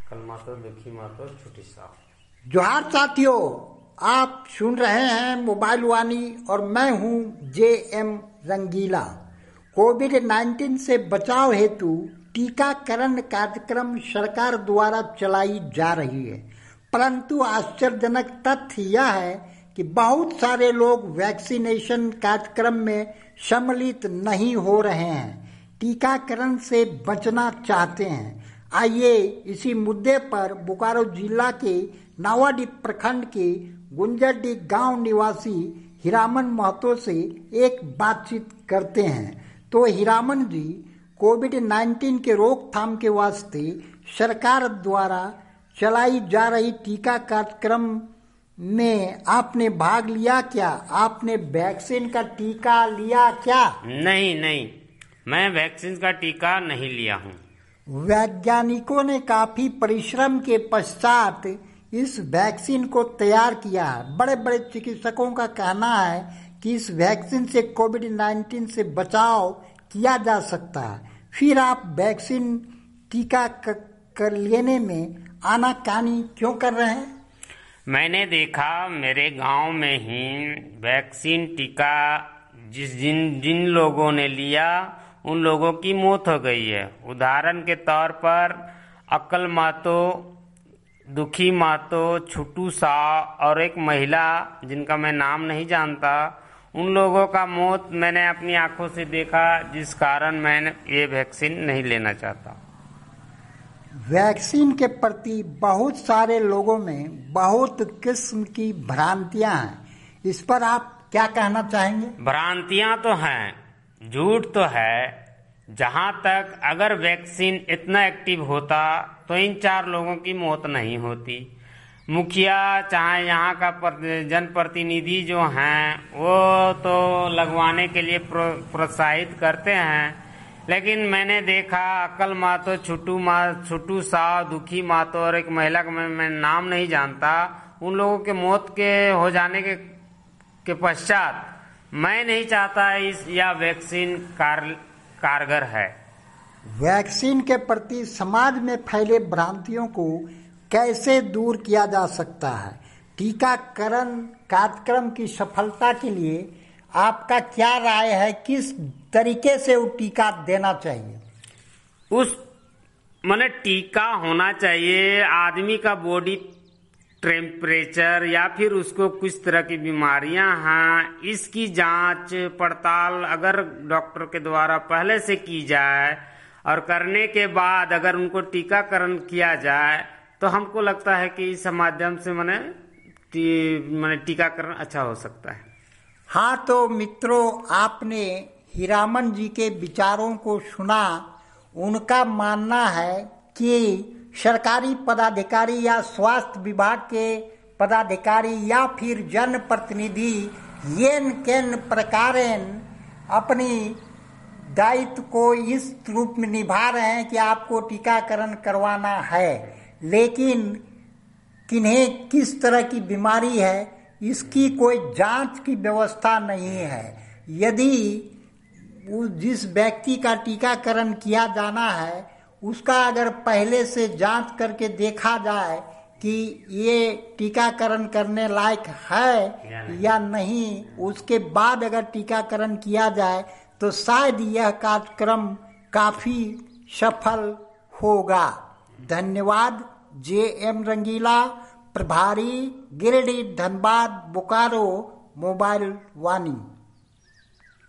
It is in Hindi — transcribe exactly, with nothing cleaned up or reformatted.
अक्कल मातो, दुखी मातो, छुटी साव। जोहार साथियों, आप सुन रहे हैं मोबाइल वाणी और मैं हूं J M Rangila. Covid nineteen से बचाव हेतु टीकाकरण कार्यक्रम सरकार द्वारा चलाई जा रही है, परंतु आश्चर्यजनक तथ्य यह है कि बहुत सारे लोग वैक्सीनेशन कार्यक्रम में सम्मिलित नहीं हो रहे हैं, टीकाकरण से बचना चाहते हैं। आइए इसी मुद्दे पर बोकारो जिला के नावाडीह प्रखंड के गुंजरडी गांव निवासी हीरामन महतो से एक बातचीत करते हैं। तो हीरामन जी, कोविड नाइन्टीन के रोकथाम के वास्ते सरकार द्वारा चलाई जा रही टीका कार्यक्रम में आपने भाग लिया क्या? आपने वैक्सीन का टीका लिया क्या? नहीं नहीं, मैं वैक्सीन का टीका नहीं लिया हूँ। वैज्ञानिकों ने काफी परिश्रम के पश्चात इस वैक्सीन को तैयार किया है। बड़े बड़े चिकित्सकों का कहना है कि इस वैक्सीन से कोविड नाइन्टीन से बचाव किया जा सकता है। फिर आप वैक्सीन टीका कर लेने में आनाकानी क्यों कर रहे हैं? मैंने देखा मेरे गांव में ही वैक्सीन टीका जिस जिन जिन लोगों ने लिया उन लोगों की मौत हो गई है। उदाहरण के तौर पर अक्कल मातो, दुखी मातो, छुटू साव और एक महिला जिनका मैं नाम नहीं जानता, उन लोगों का मौत मैंने अपनी आंखों से देखा, जिस कारण मैं ये वैक्सीन नहीं लेना चाहता। वैक्सीन के प्रति बहुत सारे लोगों में बहुत किस्म की भ्रांतियां हैं, इस पर आप क्या कहना चाहेंगे? भ्रांतियां तो हैं, झूठ तो है। जहां तक अगर वैक्सीन इतना एक्टिव होता तो इन चार लोगों की मौत नहीं होती। मुखिया चाहे यहाँ का जनप्रतिनिधि जो हैं वो तो लगवाने के लिए प्रोत्साहित करते हैं, लेकिन मैंने देखा अक्कल मातो, छुटू मा छुटू साव, दुखी मातो और एक महिला का मैं, मैं नाम नहीं जानता, उन लोगों के मौत के हो जाने के के पश्चात मैं नहीं चाहता इस या वैक्सीन कार, कारगर है। वैक्सीन के प्रति समाज में फैले भ्रांतियों को कैसे दूर किया जा सकता है? टीकाकरण कार्यक्रम की सफलता के लिए आपका क्या राय है? किस तरीके से वो टीका देना चाहिए? उस माने टीका होना चाहिए आदमी का बॉडी टेम्परेचर या फिर उसको किस तरह की बीमारियां हैं, इसकी जांच पड़ताल अगर डॉक्टर के द्वारा पहले से की जाए और करने के बाद अगर उनको टीकाकरण किया जाए तो हमको लगता है कि इस माध्यम से माने टी, माने टीकाकरण अच्छा हो सकता है। हाँ, तो मित्रों, आपने हीरामन जी के विचारों को सुना। उनका मानना है कि सरकारी पदाधिकारी या स्वास्थ्य विभाग के पदाधिकारी या फिर जन प्रतिनिधि येन केन प्रकारेण अपनी दायित्व को इस रूप में निभा रहे हैं कि आपको टीकाकरण करवाना है, लेकिन किन्हें किस तरह की बीमारी है इसकी कोई जांच की व्यवस्था नहीं है। यदि उस जिस व्यक्ति का टीकाकरण किया जाना है उसका अगर पहले से जांच करके देखा जाए कि ये टीकाकरण करने लायक है या नहीं, या नहीं, उसके बाद अगर टीकाकरण किया जाए तो शायद यह कार्यक्रम काफी सफल होगा। धन्यवाद। जे एम रंगीला, प्रभारी गिरिडीह, धनबाद, बोकारो, मोबाइल वाणी।